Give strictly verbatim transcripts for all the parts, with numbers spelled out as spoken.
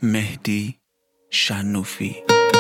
مهدی شنوفی.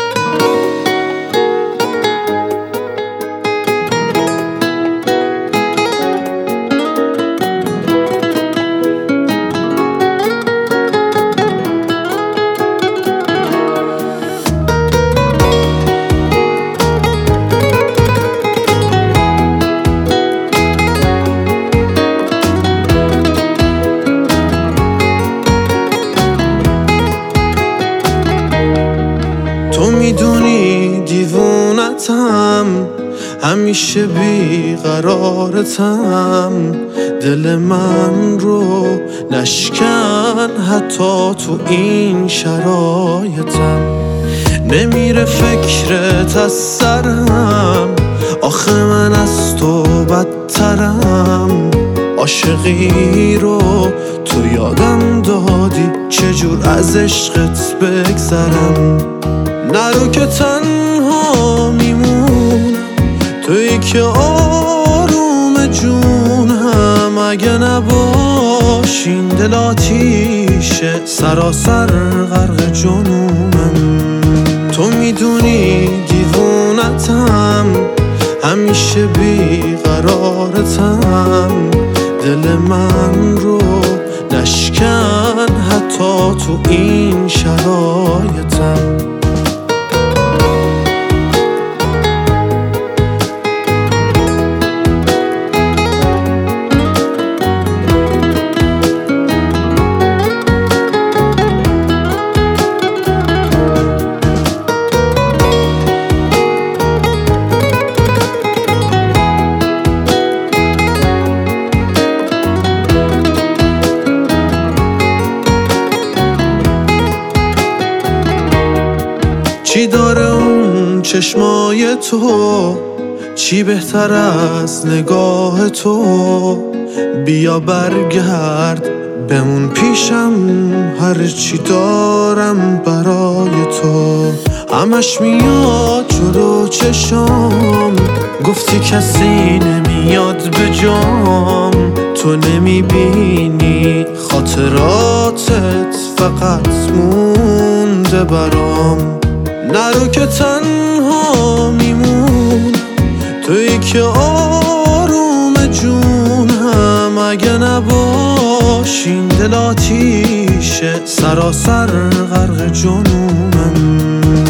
تو میدونی دیوونتم، همیشه بیقرارتم، دل من رو نشکن حتی تو این شرایطم. نمیره فکرت از سرم، آخه من از تو بدترم. عاشقی رو تو یادم دادی، چجور از عشقت بگذرم. نرو که تنها میمونم، تویی که آروم جونم. اگه نباشین دل آتیشه، سراسر غرق جنونم. تو میدونی دیوونتم، همیشه بیقرارتم، دل من رو نشکن حتی تو این شرایطم. چی داره اون چشمای تو، چی بهتر از نگاه تو. بیا برگرد بمون پیشم، هر چی دارم برای تو. همش میاد جلو چشام، گفتی کسی نمیاد به جام. تو نمیبینی خاطراتت فقط مونده برام. نرو که تنها میمونم، تویی که آروم جونم. اگه نباشین دل آتیشه، سراسر غرق جنونم.